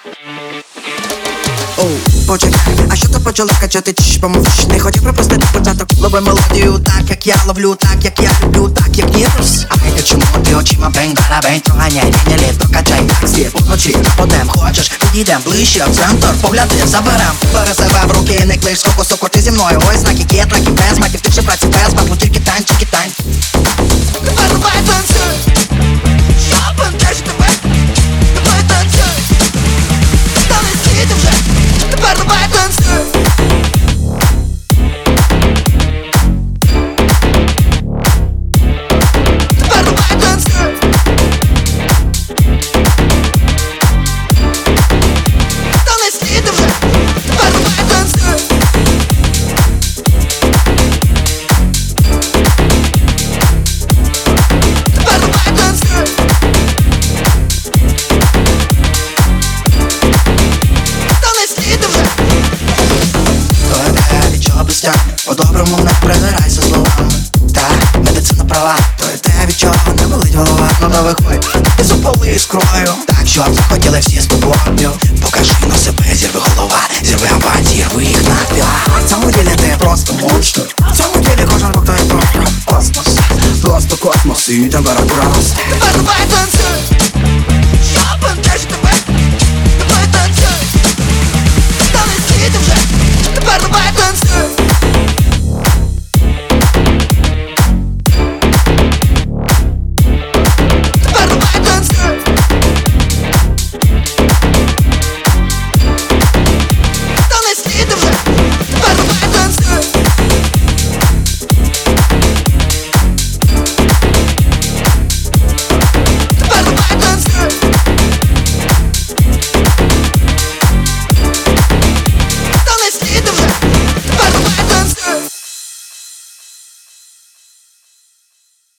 Почекай, а що то почало качати, чиш, помовчиш. Не хотів пропустити початок. Лови мелодію так, як я ловлю, так, як я люблю, так, як Нірус. Ай, ти чому ти очима бень-гарабень? Проганяй, ні, прокачай, як слід. Уночі нападем, хочеш, підійдем ближче в центр. Погляди, заберем, бери себе в руки, не клиш, соко, ти зі мною. Ось знаки є, траки без маків, ти ще праці без бабу, тільки танчики, тань. Тепер давай танцюй, я бентежу тебе. Давай танцюй, та не стійте вже. Тепер давай танцюй. Тепер давай танцюй. Та не стійте вже. Тепер давай танцюй. Тепер давай танцюй. Та не стійте вже. То від чого без тягне, по-доброму не придирайся словами. Так, медицина права, то і те, від чого не болить голова. Ну то виходь, і запали іскрою. Так, щоб захотіли всі з тобою. Покажи на себе, зірви голова, зірви абат, зірви їх навпіл. В цьому ділі ти просто монстр. В цьому ділі кожен бок то є просто космос. Просто космос і температура росте. Тепер давай танцюй.